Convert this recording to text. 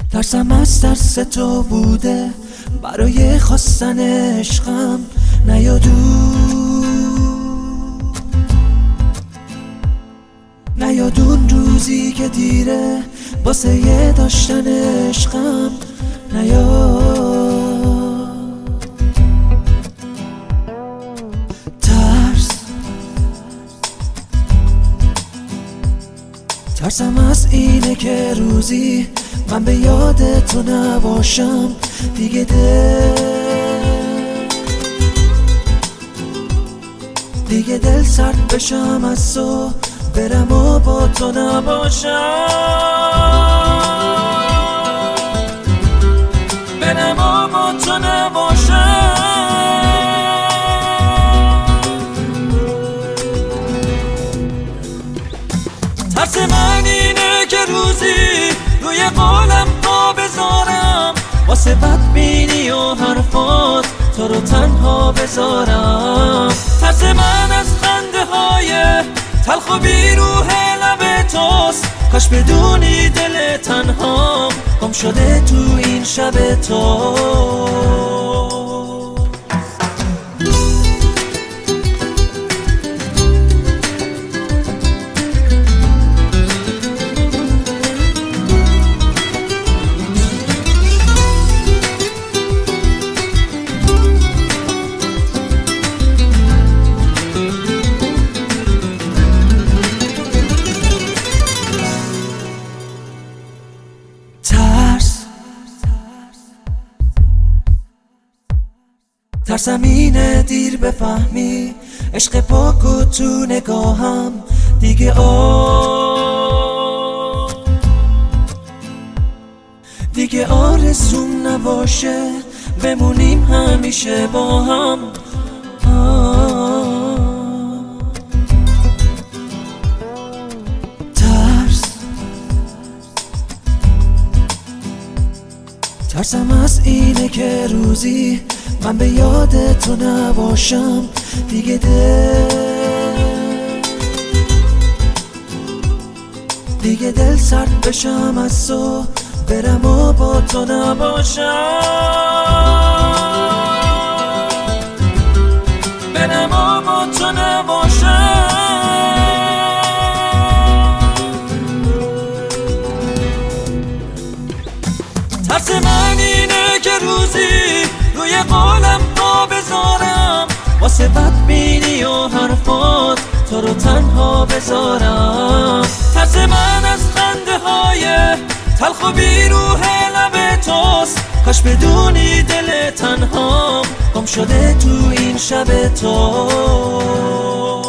ترسم از ترس تو بوده برای خواستن عشقم نیاد اون روزی که دیره واسه یه داشتن عشقم نیاد. ترسم از اینه که روزی من به یاد تو نباشم دیگه دل سرد بشم از تو برم و با تو نباشم ترس من اینه که روزی روی قولم پا بذارم واسه بدبینی و حرفات تو رو تنها بذارم. ترس من از خنده های تلخ و بیروح لب توست، کاش بدونی دل تنها گم شده تو این شب تو. ترسم اینه دیر بفهمی عشق پاک و تو نگاهم دیگه آرزوم نباشه بمونیم همیشه با هم. ترسم از اینه که روزی من به یاد تو نباشم دیگه دل سرد بشم از تو برم و با تو نباشم. ترس من اینه که روزی روی قولم پا بذارم واسه بدبینی و حرفات تو رو تنها بذارم. ترس من از خنده های تلخ و بیروح لب توست، کاش بدونی دل تنها گم شده تو این شب تو.